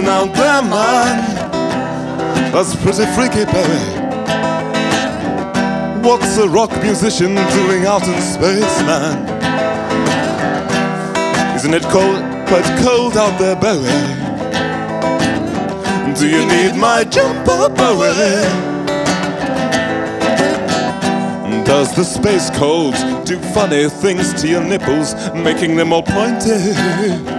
Now there, man, that's pretty freaky, baby. What's a rock musician doing out in space, man? Isn't it cold, quite cold out there, baby? Do you need my jumper, baby? Does the space cold do funny things to your nipples, making them all pointy?